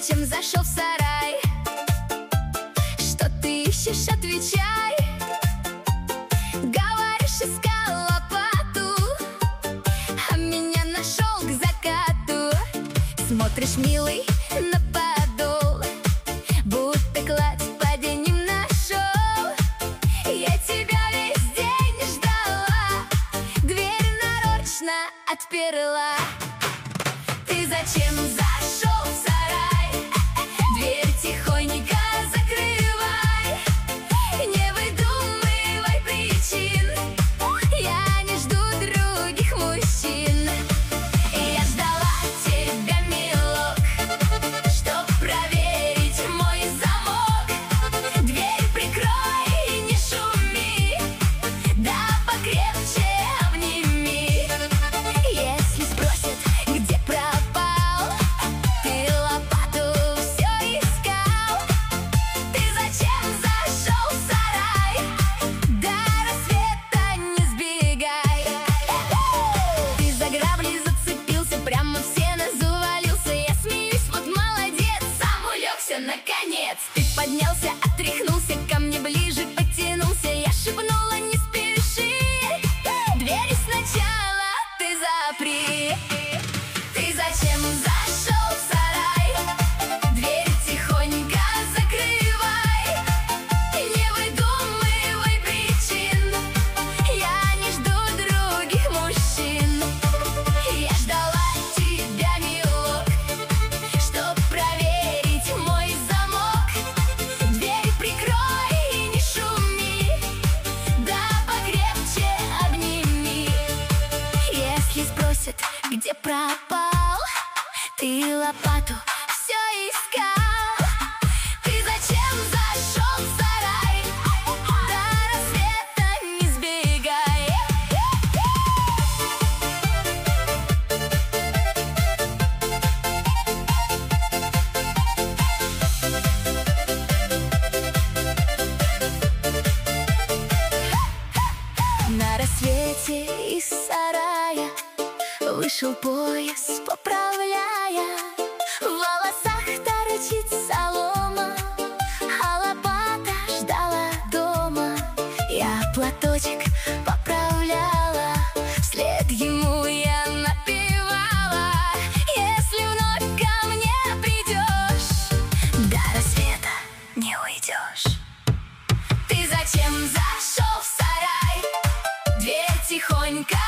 зачем зашел в сарай? Что ты ищешь, отвечай. Говоришь, искал лопату, а меня нашел к закату. Смотришь, милый, на подол, будто кладь паденьем нашел. Я тебя весь день ждала, дверь нарочно отперла. Ты зачем зашел в сарай? Дверь тихонько закрывай. Не выдумывай причин, я не жду других мужчин. Я ждала тебя, милок, чтоб проверить мой замок. Дверь прикрой и не шуми, да покрепче обними. Если спросят, где пропал, ты лопату все искал. Ты зачем зашел в сарай? До рассвета не сбегай. Ты за грабли зацепился, прямо в сено завалился. Я смеюсь, вот молодец, сам улегся наконец. Ты поднялся, отряхнулся, ко мне ближе подтянулся. Я шепнула, не спеши, двери сначала ты запри. Ты зачем зашел в сарай? Дверь тихонько закрывай. Не выдумывай причин, я не жду других мужчин. Я ждала тебя, милок, чтоб проверить мой замок. Дверь прикрой и не шуми, да покрепче обними. Если спросят, где пропал, ты лопату все искал. Ты зачем зашел в сарай? До рассвета не сбегай. На рассвете из сарая вышел пояс, поправляя. В волосах торчит солома, а лопата ждала дома. Я платочек поправляла, вслед ему я напевала. Если вновь ко мне придешь, до рассвета не уйдешь. Ты зачем зашел в сарай? Дверь тихонько